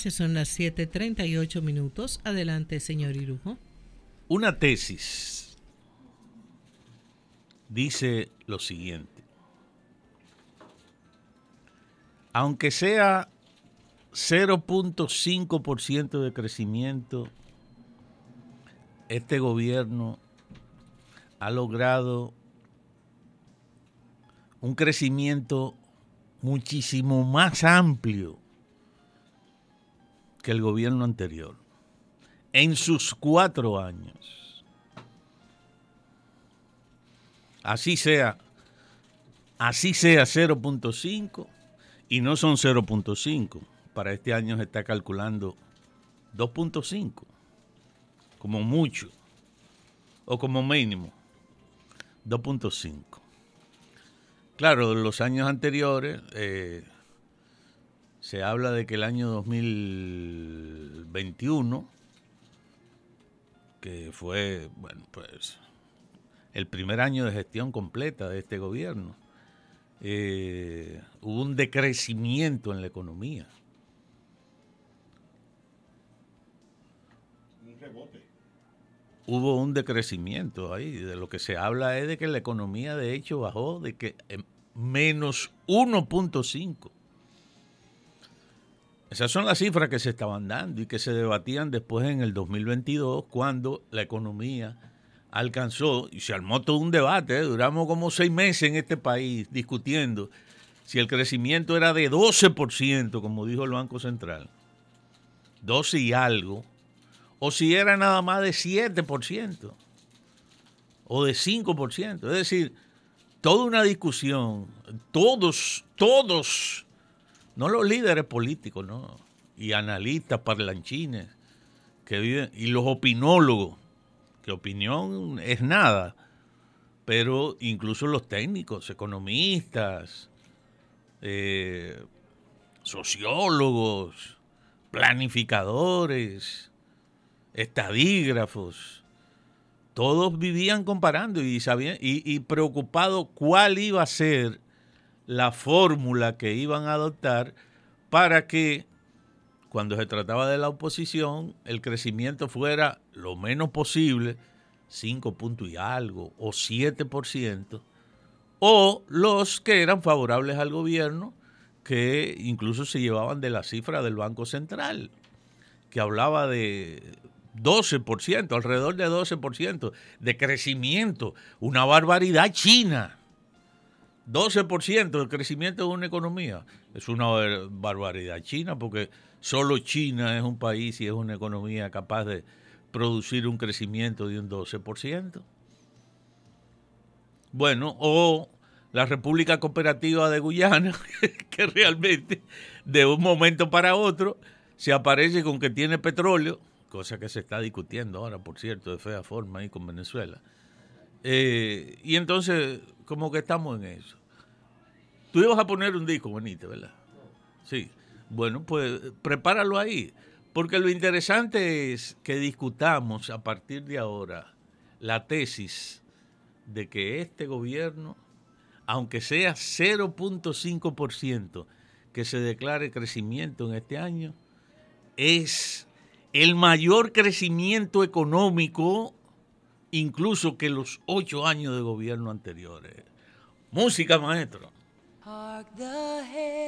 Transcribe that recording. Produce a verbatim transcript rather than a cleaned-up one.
Son las siete treinta y ocho minutos. Adelante, señor Irujo. Una tesis dice lo siguiente. Aunque sea cero punto cinco por ciento de crecimiento, este gobierno ha logrado un crecimiento muchísimo más amplio que el gobierno anterior en sus cuatro años. Así sea, así sea cero punto cinco y no son cero punto cinco. Para este año se está calculando dos punto cinco, como mucho, o como mínimo, dos punto cinco. Claro, en los años anteriores eh, se habla de que el año dos mil veintiuno, que fue, bueno, pues el primer año de gestión completa de este gobierno, eh, hubo un decrecimiento en la economía. Un rebote. Hubo un decrecimiento ahí. De lo que se habla es de que la economía de hecho bajó de que eh, menos uno punto cinco. Esas son las cifras que se estaban dando y que se debatían después en el dos mil veintidós, cuando la economía alcanzó, y se armó todo un debate, ¿eh? Duramos como seis meses en este país discutiendo si el crecimiento era de doce por ciento, como dijo el Banco Central, doce y algo, o si era nada más de siete por ciento o de cinco por ciento. Es decir, toda una discusión, todos, todos, no los líderes políticos, no, y analistas parlanchines que viven, y los opinólogos, que opinión es nada, pero incluso los técnicos, economistas, eh, sociólogos, planificadores, estadígrafos, todos vivían comparando y sabían y, y preocupados cuál iba a ser la fórmula que iban a adoptar para que cuando se trataba de la oposición el crecimiento fuera lo menos posible, cinco puntos y algo o siete por ciento, o los que eran favorables al gobierno, que incluso se llevaban de la cifra del Banco Central, que hablaba de doce por ciento, alrededor de doce por ciento de crecimiento, una barbaridad china. doce por ciento del crecimiento de una economía es una barbaridad china, porque solo China es un país y es una economía capaz de producir un crecimiento de un doce por ciento. Bueno, o la República Cooperativa de Guyana, que realmente de un momento para otro se aparece con que tiene petróleo, cosa que se está discutiendo ahora, por cierto, de fea forma ahí con Venezuela. Eh, y entonces, como que estamos en eso. Tú ibas a poner un disco, bonito, ¿verdad? Sí. Bueno, pues prepáralo ahí, porque lo interesante es que discutamos a partir de ahora la tesis de que este gobierno, aunque sea cero punto cinco por ciento que se declare crecimiento en este año, es el mayor crecimiento económico incluso que los ocho años de gobierno anteriores. Música, maestro. Hark the